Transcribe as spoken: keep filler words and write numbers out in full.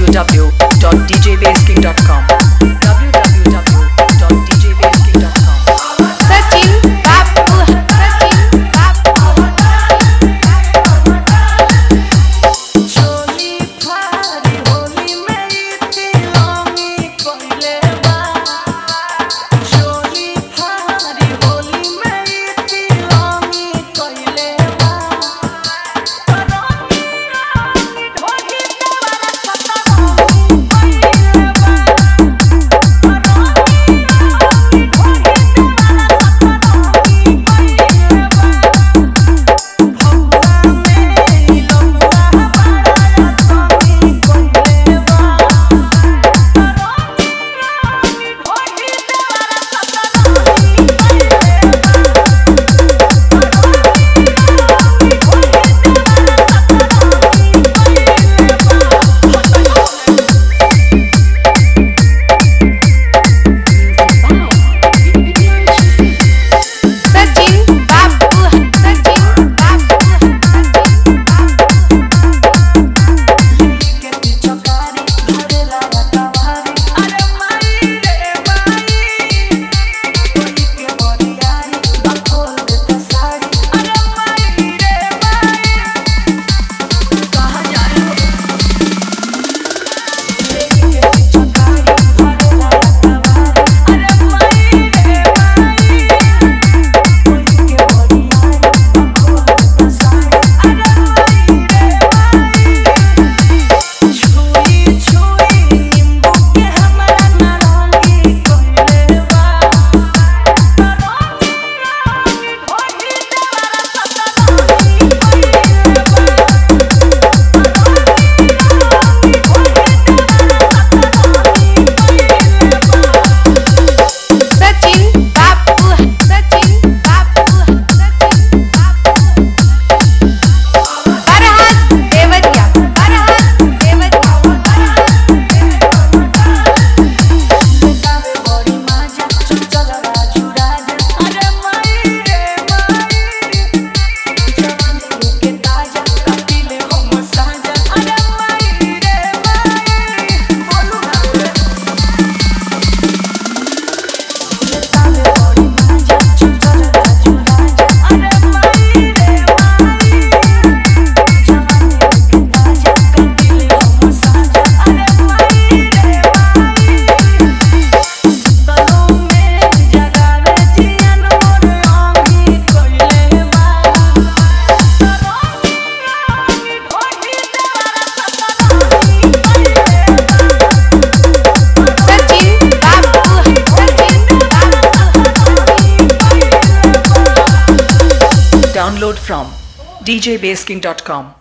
w dot d j baseking dot com w w w dot d j baseking dot com Sachin बाबू सचिन बाबू चोली फारी होली में इतनी लंगी कोइले बा चोली फारी होली में इतनी लंगी कोइले बा रानी रानी ढोली देवारा सता कोइले बा रानी रानी ढोली Download from d j baseking dot com